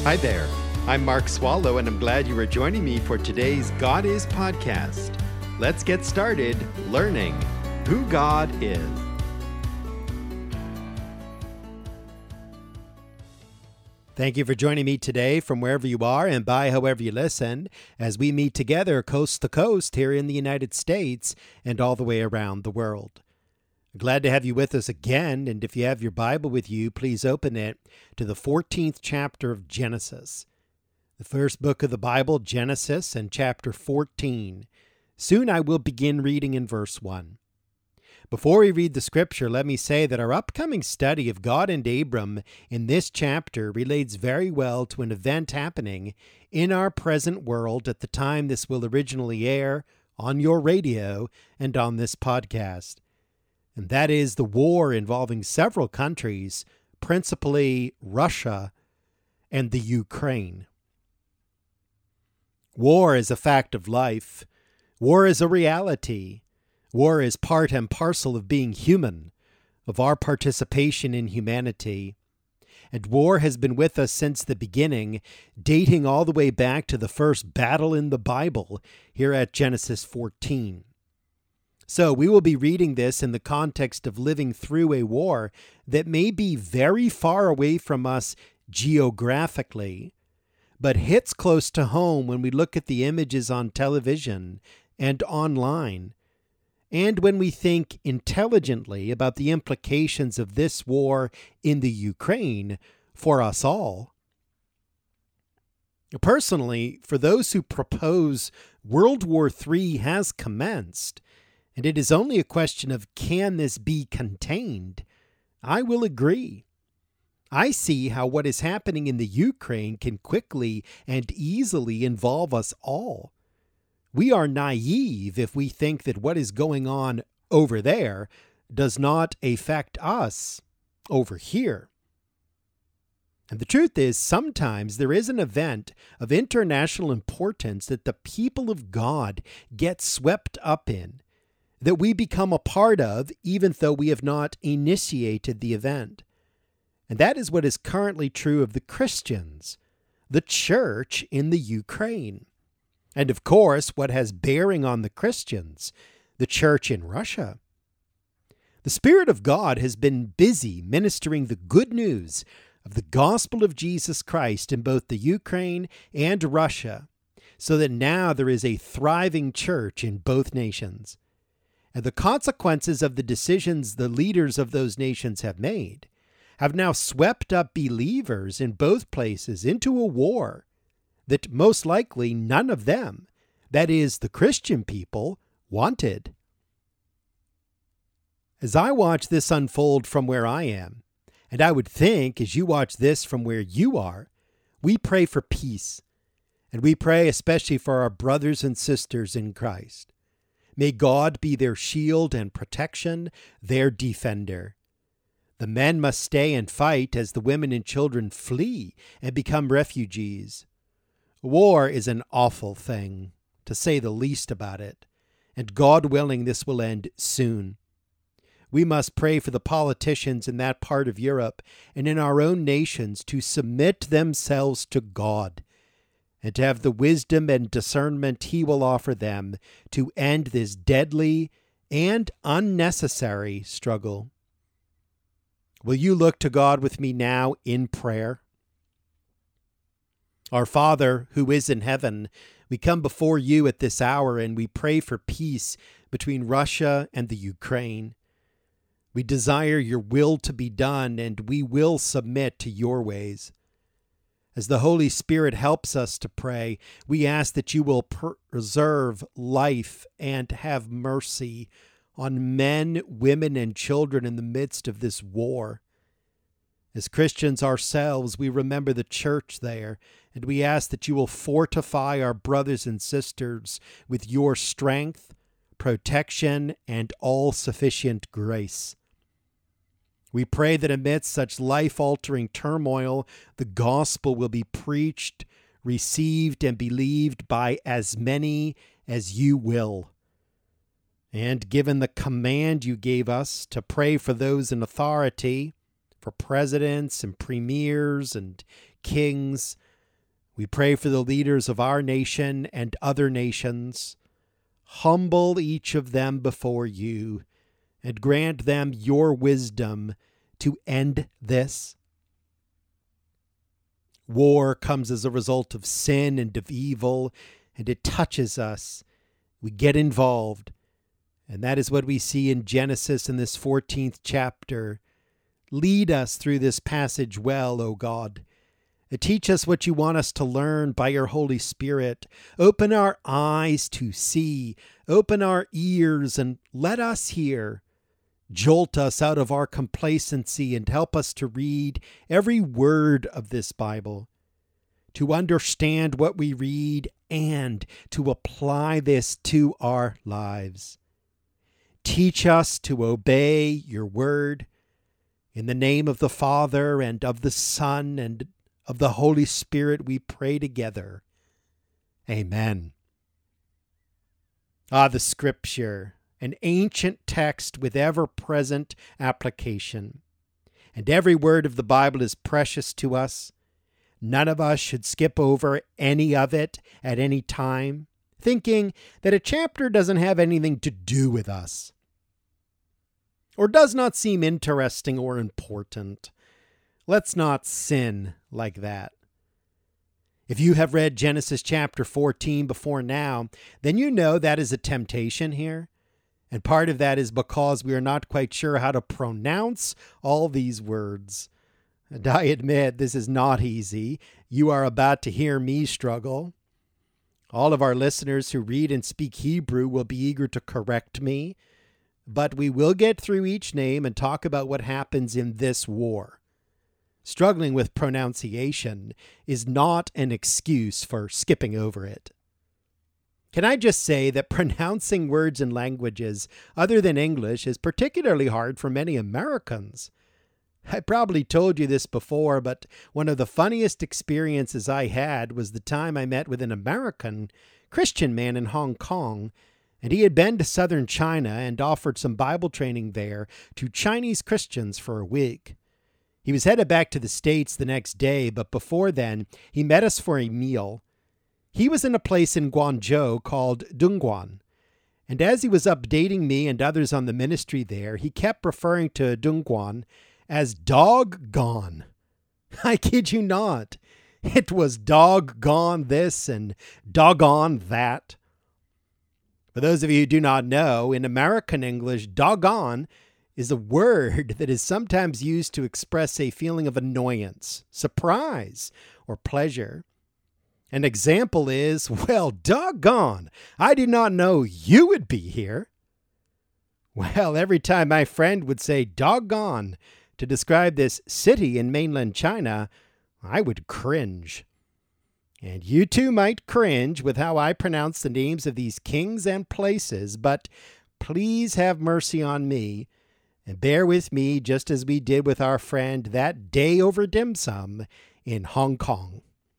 Hi there. I'm Mark Swallow, and I'm glad you are joining me for today's God Is podcast. Let's get started learning who God is. Thank you for joining me today from wherever you are and by however you listen as we meet together coast to coast here in the United States and all the way around the world. Glad to have you with us again, and if you have your Bible with you, please open it to the 14th chapter of Genesis. The first book of the Bible, Genesis, and chapter 14. Soon I will begin reading in verse 1. Before we read the scripture, let me say that our upcoming study of God and Abram in this chapter relates very well to an event happening in our present world at the time this will originally air on your radio and on this podcast. And that is the war involving several countries, principally Russia and the Ukraine. War is a fact of life. War is a reality. War is part and parcel of being human, of our participation in humanity. And war has been with us since the beginning, dating all the way back to the first battle in the Bible here at Genesis 14. So we will be reading this in the context of living through a war that may be very far away from us geographically, but hits close to home when we look at the images on television and online, and when we think intelligently about the implications of this war in the Ukraine for us all. Personally, for those who propose World War III has commenced, and it is only a question of can this be contained, I will agree. I see how what is happening in the Ukraine can quickly and easily involve us all. We are naive if we think that what is going on over there does not affect us over here. And the truth is, sometimes there is an event of international importance that the people of God get swept up in, that we become a part of, even though we have not initiated the event. And that is what is currently true of the Christians, the church in the Ukraine. And of course, what has bearing on the Christians, the church in Russia. The Spirit of God has been busy ministering the good news of the gospel of Jesus Christ in both the Ukraine and Russia, so that now there is a thriving church in both nations. And the consequences of the decisions the leaders of those nations have made have now swept up believers in both places into a war that most likely none of them, that is, the Christian people, wanted. As I watch this unfold from where I am, and I would think as you watch this from where you are, we pray for peace, and we pray especially for our brothers and sisters in Christ. May God be their shield and protection, their defender. The men must stay and fight as the women and children flee and become refugees. War is an awful thing, to say the least about it, and God willing, this will end soon. We must pray for the politicians in that part of Europe and in our own nations to submit themselves to God, and to have the wisdom and discernment He will offer them to end this deadly and unnecessary struggle. Will you look to God with me now in prayer? Our Father, who is in heaven, we come before you at this hour and we pray for peace between Russia and the Ukraine. We desire your will to be done, and we will submit to your ways. As the Holy Spirit helps us to pray, we ask that you will preserve life and have mercy on men, women, and children in the midst of this war. As Christians ourselves, we remember the church there, and we ask that you will fortify our brothers and sisters with your strength, protection, and all-sufficient grace. We pray that amidst such life-altering turmoil, the gospel will be preached, received, and believed by as many as you will. And given the command you gave us to pray for those in authority, for presidents and premiers and kings, We pray for the leaders of our nation and other nations. Humble each of them before you, and grant them your wisdom to end this. War comes as a result of sin and of evil, and it touches us. We get involved. And that is what we see in Genesis in this 14th chapter. Lead us through this passage well, O God. Teach us what you want us to learn by your Holy Spirit. Open our eyes to see. Open our ears and let us hear. Jolt us out of our complacency and help us to read every word of this Bible, to understand what we read and to apply this to our lives. Teach us to obey your word. In the name of the Father and of the Son and of the Holy Spirit, we pray together. Amen. The Scripture, an ancient text with ever-present application. And every word of the Bible is precious to us. None of us should skip over any of it at any time, thinking that a chapter doesn't have anything to do with us, or does not seem interesting or important. Let's not sin like that. If you have read Genesis chapter 14 before now, then you know that is a temptation here. And part of that is because we are not quite sure how to pronounce all these words. And I admit this is not easy. You are about to hear me struggle. All of our listeners who read and speak Hebrew will be eager to correct me. But we will get through each name and talk about what happens in this war. Struggling with pronunciation is not an excuse for skipping over it. Can I just say that pronouncing words in languages other than English is particularly hard for many Americans? I probably told you this before, but one of the funniest experiences I had was the time I met with an American Christian man in Hong Kong, and he had been to southern China and offered some Bible training there to Chinese Christians for a week. He was headed back to the States the next day, but before then, he met us for a meal. He was in a place in Guangzhou called Dongguan, and as he was updating me and others on the ministry there, he kept referring to Dongguan as doggone. I kid you not. It was doggone this and doggone that. For those of you who do not know, in American English, doggone is a word that is sometimes used to express a feeling of annoyance, surprise, or pleasure. An example is, well, doggone, I did not know you would be here. Well, every time my friend would say doggone to describe this city in mainland China, I would cringe. And you too might cringe with how I pronounce the names of these kings and places, but please have mercy on me and bear with me just as we did with our friend that day over dim sum in Hong Kong.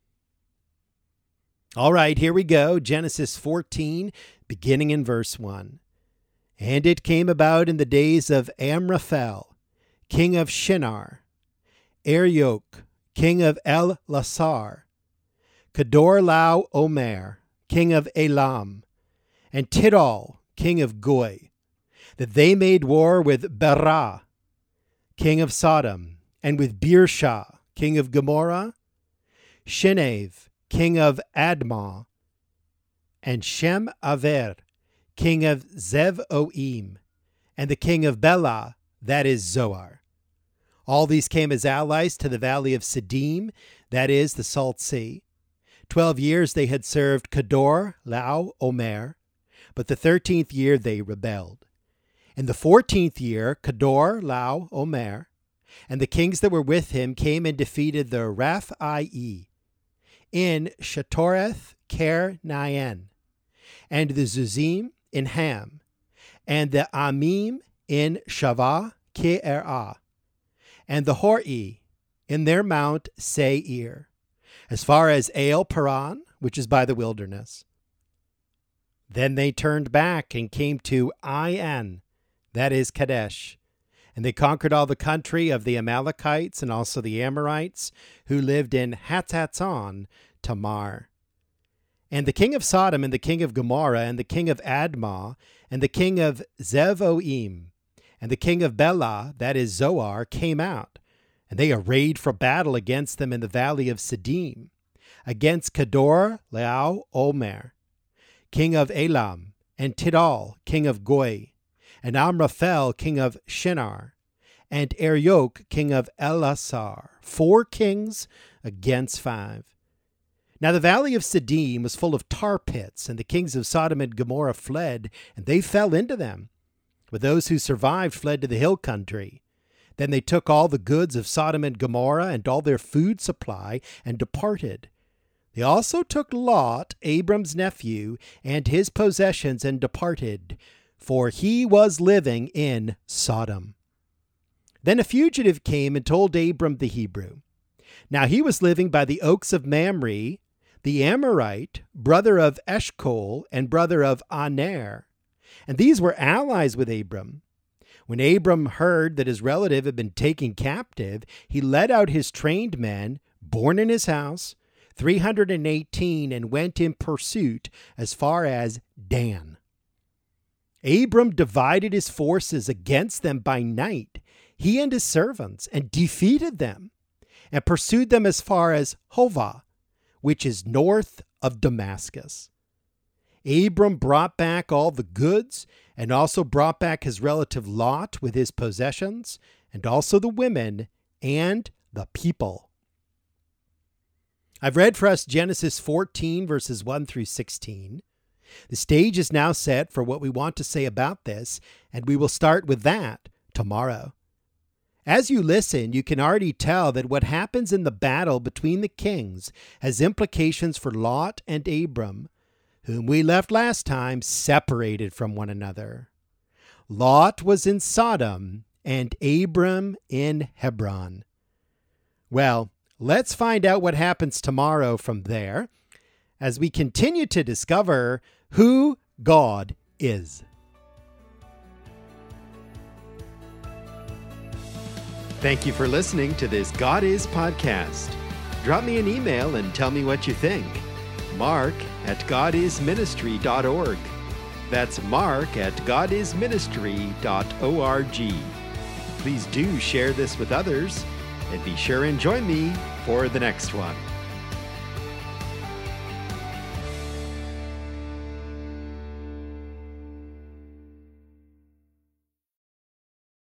All right, here we go. Genesis 14, beginning in verse 1. And it came about in the days of Amraphel, king of Shinar, Arioch, king of El-Lasar, Kedor Omer, king of Elam, and Tidal, king of Goy, that they made war with Berah, king of Sodom, and with Birsha, king of Gomorrah, Shenev, king of Admah, and Shem-Aver, king of Zev-Oim, and the king of Bela, that is Zoar. All these came as allies to the valley of Siddim, that is the Salt Sea. 12 years they had served Kedor Omer, but the 13th year they rebelled. In the 14th year, Kedor Omer, and the kings that were with him came and defeated the Raphaim in Shetoreth Ker Naen, and the Zuzim in Ham, and the Amim in Shavah Ke'erah, and the Hori in their mount Seir, as far as El Paran, which is by the wilderness. Then they turned back and came to Ain, that is Kadesh, And they conquered all the country of the Amalekites and also the Amorites, who lived in Hatzatzon Tamar. And the king of Sodom and the king of Gomorrah and the king of Admah and the king of Zeboim and the king of Bela, that is Zoar, came out, and they arrayed for battle against them in the valley of Siddim, against Kedor Laomer, king of Elam, and Tidal, king of Goi, and Amraphel, king of Shinar, and Arioch, king of Elasar, 4 kings against 5. Now the valley of Siddim was full of tar pits, and the kings of Sodom and Gomorrah fled, and they fell into them. But those who survived fled to the hill country. Then they took all the goods of Sodom and Gomorrah and all their food supply and departed. They also took Lot, Abram's nephew, and his possessions and departed, for he was living in Sodom. Then a fugitive came and told Abram the Hebrew. Now he was living by the oaks of Mamre, the Amorite, brother of Eshcol and brother of Aner. And these were allies with Abram. When Abram heard that his relative had been taken captive, he led out his trained men, born in his house, 318, and went in pursuit as far as Dan. Abram divided his forces against them by night, he and his servants, and defeated them, and pursued them as far as Hovah, which is north of Damascus. Abram brought back all the goods, and also brought back his relative Lot with his possessions, and also the women and the people. I've read for us Genesis 14, verses 1 through 16. The stage is now set for what we want to say about this, and we will start with that tomorrow. As you listen, you can already tell that what happens in the battle between the kings has implications for Lot and Abram, whom we left last time separated from one another. Lot was in Sodom and Abram in Hebron. Well, let's find out what happens tomorrow from there as we continue to discover who God is. Thank you for listening to this God Is podcast. Drop me an email and tell me what you think. Mark@godisministry.org. That's Mark@godisministry.org. Please do share this with others, and be sure and join me for the next one.